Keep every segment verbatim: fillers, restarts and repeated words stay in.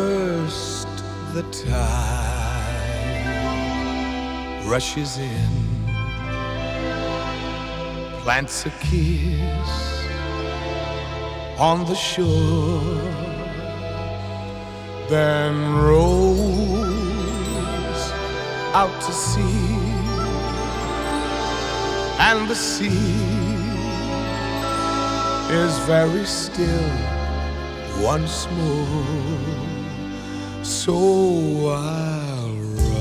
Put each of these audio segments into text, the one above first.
First the tide rushes in, plants a kiss on the shore, then rolls out to sea, and the sea is very still once more. So I'll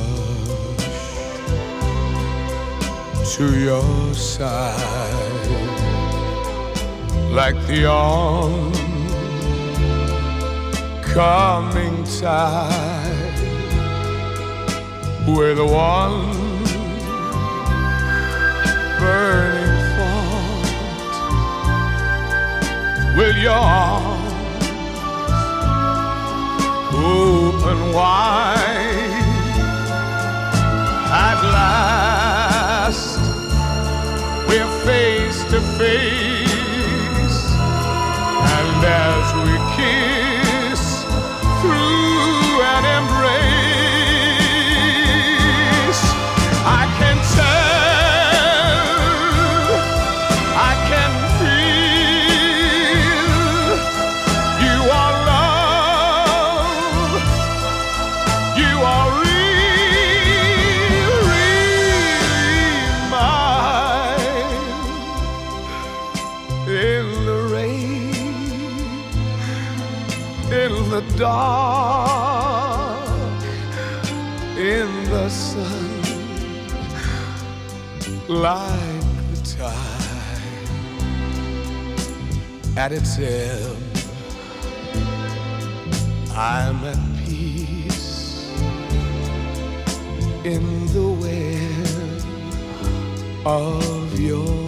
rush to your side like the oncoming tide, with one burning thought: will your arms open wide? At last we're face to face, and as we kiss through an embrace, I can tell, I can feel you are love, you are real, really mine. In the rain, in the dark, in the sun, like the tide at its ebb, I'm at peace in the web of your